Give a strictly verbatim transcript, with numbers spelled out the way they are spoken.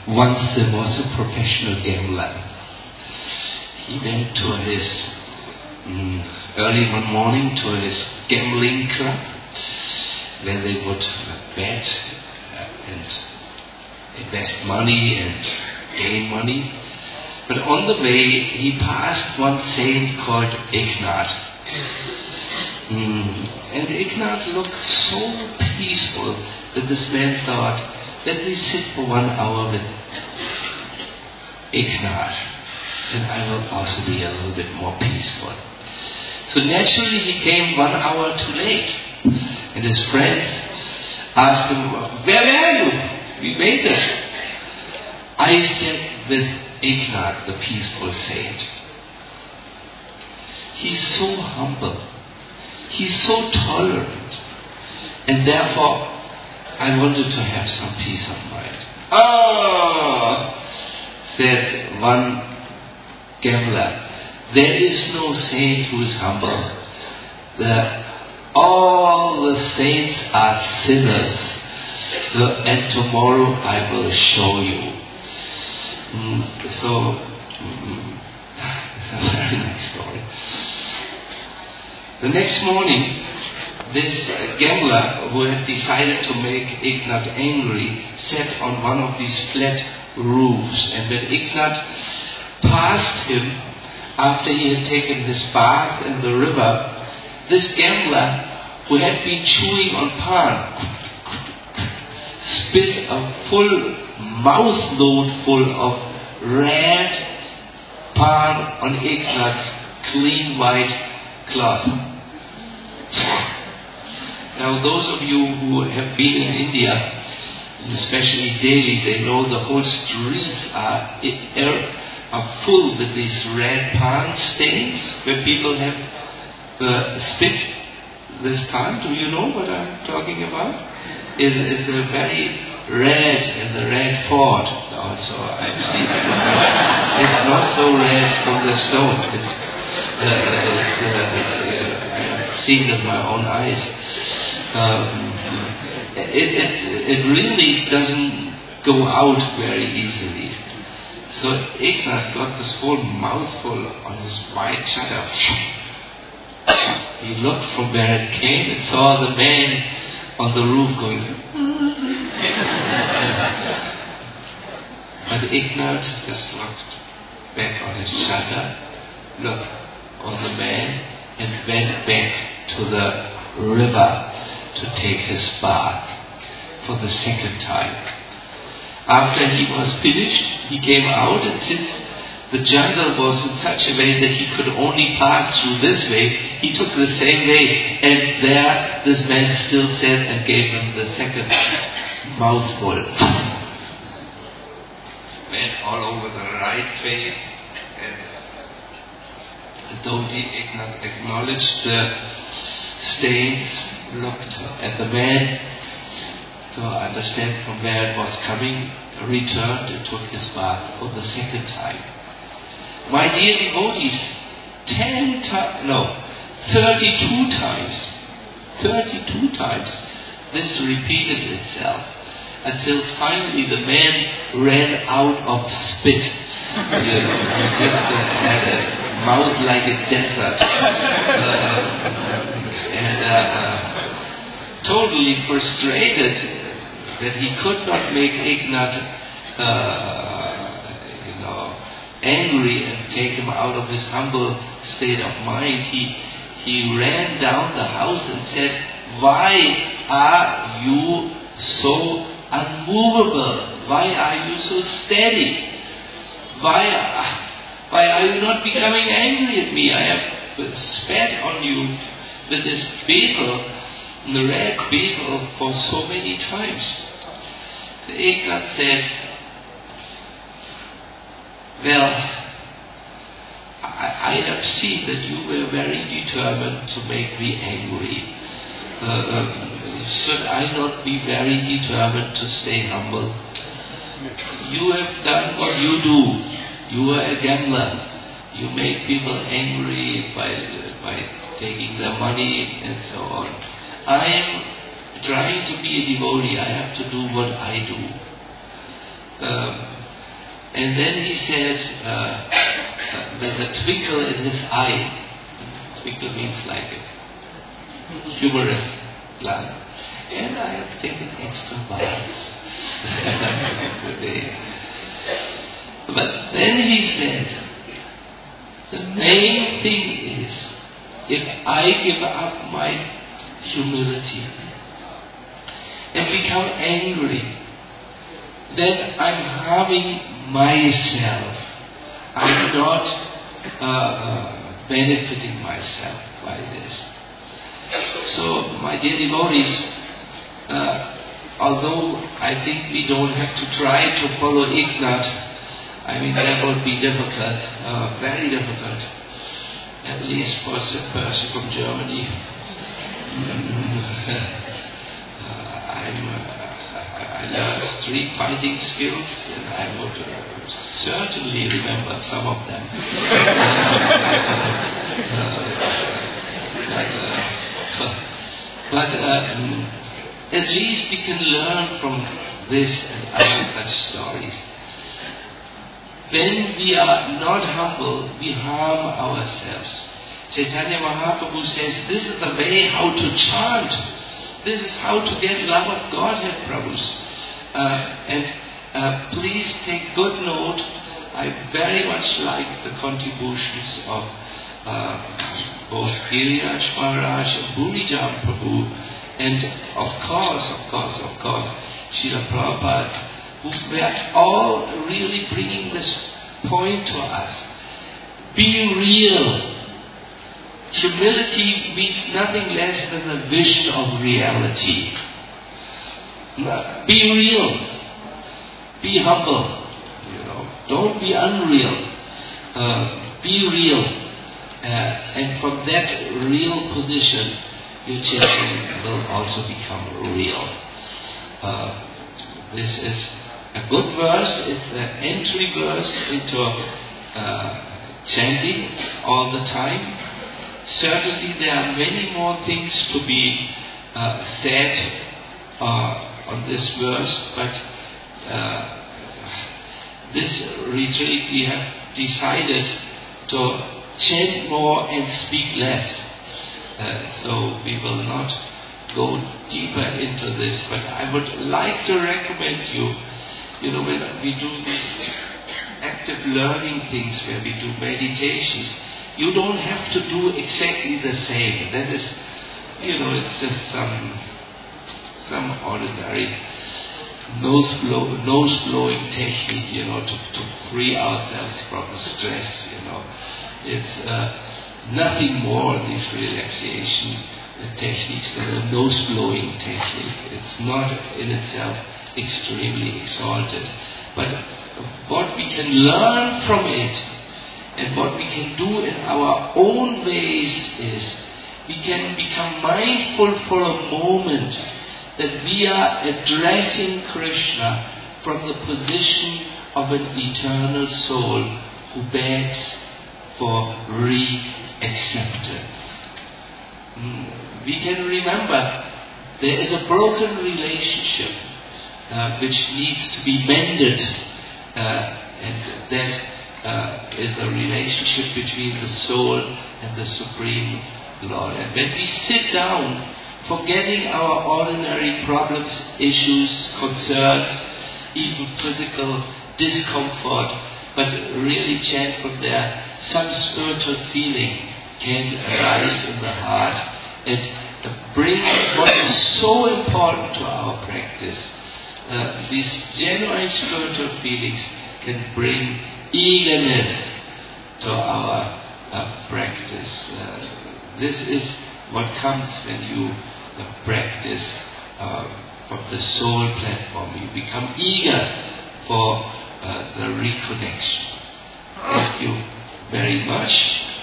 Once there was a professional gambler. He went to his, um, early one morning to his gambling club, where they would bet uh, and invest money and gain money. But on the way, he passed one saint called Ignat. Mm. And Ignat looked so peaceful that this man thought, let me sit for one hour with Ignat, and I will also be a little bit more peaceful. So naturally he came one hour too late. And his friends asked him, where were you? We waited. I sat with Ignat, the peaceful saint. He's so humble. He's so tolerant. And therefore, I wanted to have some peace of mind. Oh, said one gambler, there is no saint who is humble. The, all the saints are sinners. The, and tomorrow I will show you. Mm, so, mm, a very nice story. The next morning, this uh, gambler who had decided to make Ignat angry sat on one of these flat roofs, and when Ignat passed him after he had taken his bath in the river, this gambler who had been chewing on pan spit a full mouth load full of red pan on Ignat's clean white cloth. Now those of you who have been in India, and especially Delhi, they know the whole streets are, are full with these red pan stains where people have uh, spit this pan. Do you know what I'm talking about? It's, it's a very red, and the red fort also I've seen. It's not so red from the stone. It's, uh, it's, uh, I've seen with my own eyes. Um, it, it, it really doesn't go out very easily. So Ignat got this whole mouthful on his white shutter. He looked from where it came and saw the man on the roof going. But Ignat just looked back on his shutter, looked on the man, and went back to the river to take his bath for the second time. After he was finished, he came out, and since the jungle was in such a way that he could only pass through this way, he took the same way, and there this man still sat and gave him the second mouthful. Went all over the right face, and though Ignat acknowledged the stains, looked at the man to understand from where it was coming, returned and took his bath for the second time. My dear devotees, ten times, no, thirty-two times, thirty-two times, this repeated itself until finally the man ran out of spit. You know, he just uh, had a mouth like a desert. Uh, and uh, uh, totally frustrated that he could not make Ignat uh, you know, angry and take him out of his humble state of mind, he, he ran down the house and said, why are you so unmovable? Why are you so steady? Why, why are you not becoming angry at me? I have spat on you with this beetle, the red beetle, for so many times. The Ignat said, well, I, I have seen that you were very determined to make me angry. Uh, uh, should I not be very determined to stay humble? You have done what you do. You are a gambler. You make people angry by, by taking their money and so on. I am trying to be a devotee. I have to do what I do. Um, And then he said, uh, uh, with a twinkle in his eye, twinkle means like a humorous laugh, and I have taken extra baths today. But then he said, the main thing is, if I give up my humility and become angry, then I'm harming myself. I'm not uh, uh, benefiting myself by this. So, my dear devotees, uh, although I think we don't have to try to follow Ignat, I mean that would be difficult, uh, very difficult, at least for a person from Germany. uh, I'm, uh, I learned street fighting skills, and I would uh, certainly remember some of them. uh, but uh, but uh, at least we can learn from this and other such stories. When we are not humble, we harm ourselves. Chaitanya Mahaprabhu says, this is the way how to chant. This is how to get love of Godhead, Prabhus. Uh, and uh, please take good note. I very much like the contributions of uh, both Giriraj Maharaj and Bhurijam Prabhu, and of course, of course, of course, Srila Prabhupada, who were all really bringing this point to us. Be real. Humility means nothing less than a vision of reality. Be real. Be humble. You know, don't be unreal. Uh, be real. Uh, and from that real position, your chanting will also become real. Uh, this is a good verse. It's an entry verse into uh, chanting all the time. Certainly there are many more things to be uh, said uh, on this verse, but uh, this retreat we have decided to chant more and speak less. Uh, so we will not go deeper into this, but I would like to recommend you, you know, when we do these active learning things, where we do meditations, you don't have to do exactly the same. That is, you know, it's just some some ordinary nose blow, nose blowing technique, you know, to, to free ourselves from the stress, you know. It's uh, nothing more, these relaxation techniques, than a nose blowing technique. It's not in itself extremely exalted. But what we can learn from it, and what we can do in our own ways, is we can become mindful for a moment that we are addressing Krishna from the position of an eternal soul who begs for re-acceptance. We can remember there is a broken relationship uh, which needs to be mended, uh, and that uh, is a relationship between the soul and the Supreme Lord. And when we sit down, forgetting our ordinary problems, issues, concerns, even physical discomfort, but really chant from there, some spiritual feeling can arise in the heart and bring what is so important to our practice. Uh, these genuine spiritual feelings can bring eagerness to our uh, practice. Uh, this is what comes when you uh, practice uh, from the soul platform. You become eager for uh, the reconnection. Thank you very much.